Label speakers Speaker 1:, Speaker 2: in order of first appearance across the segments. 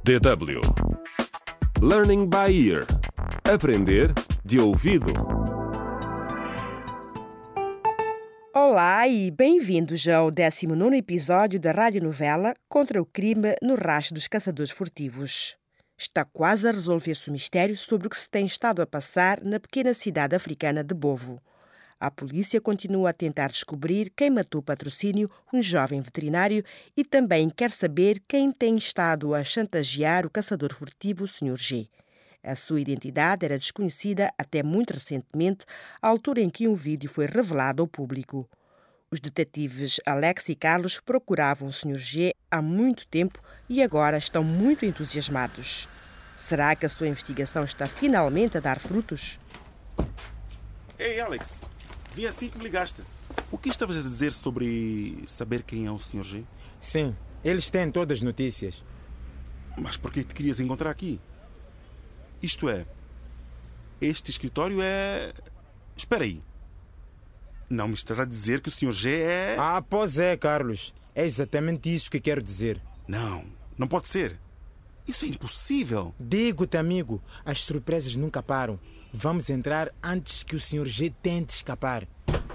Speaker 1: DW Learning by Ear. Aprender de ouvido.
Speaker 2: Olá e bem-vindos ao 19º episódio da radionovela Contra o Crime no Rastro dos Caçadores Furtivos. Está quase a resolver-se o mistério sobre o que se tem estado a passar na pequena cidade africana de Bovo. A polícia continua a tentar descobrir quem matou o patrocínio, um jovem veterinário, e também quer saber quem tem estado a chantagear o caçador furtivo, Sr. G. A sua identidade era desconhecida até muito recentemente, à altura em que um vídeo foi revelado ao público. Os detetives Alex e Carlos procuravam o Sr. G há muito tempo e agora estão muito entusiasmados. Será que a sua investigação está finalmente a dar frutos?
Speaker 3: Ei, Alex, vi assim que me ligaste. O que estavas a dizer sobre saber quem é o Sr. G?
Speaker 4: Sim, eles têm todas as notícias.
Speaker 3: Mas por que te querias encontrar aqui? Isto é, este escritório é... Espera aí. Não me estás a dizer que o Sr. G é...
Speaker 4: Pois é, Carlos. É exatamente isso que quero dizer.
Speaker 3: Não pode ser. Isso é impossível.
Speaker 4: Digo-te, amigo, as surpresas nunca param. Vamos entrar antes que o Sr. G tente escapar.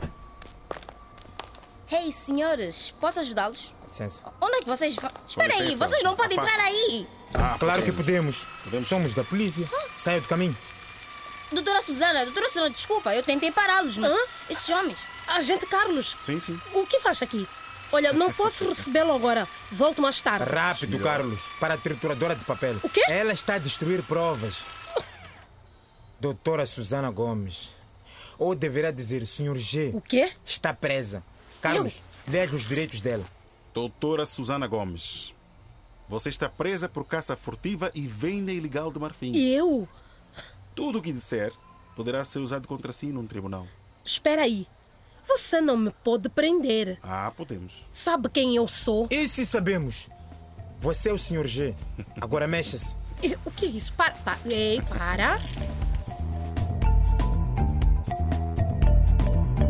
Speaker 5: Ei, senhores, posso ajudá-los?
Speaker 4: Licença.
Speaker 5: Onde é que vocês vão? Espera aí,
Speaker 3: licença.
Speaker 5: vocês não podem entrar aí!
Speaker 4: Claro que podemos. Somos da polícia. Saia do caminho.
Speaker 5: Doutora Susana, desculpa, eu tentei pará-los, mas esses homens...
Speaker 6: Agente Carlos,
Speaker 3: Sim.
Speaker 6: o que faz aqui? Olha, não posso recebê-lo agora. Volto mais tarde.
Speaker 4: Rápido, Carlos, para a trituradora de papel.
Speaker 6: O quê?
Speaker 4: Ela está a destruir provas. Doutora Susana Gomes. Ou deverá dizer, Sr. G.
Speaker 6: O quê?
Speaker 4: Está presa. Carlos, lê os direitos dela.
Speaker 3: Doutora Susana Gomes, você está presa por caça furtiva e venda ilegal de marfim.
Speaker 6: E eu?
Speaker 3: Tudo o que disser poderá ser usado contra si num tribunal.
Speaker 6: Espera aí. Você não me pode prender.
Speaker 3: Podemos.
Speaker 6: Sabe quem eu sou?
Speaker 4: Isso sabemos. Você é o Sr. G. Agora mexa-se.
Speaker 6: O que é isso? Para. Ei, para.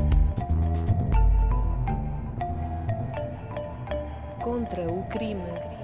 Speaker 7: Contra o crime.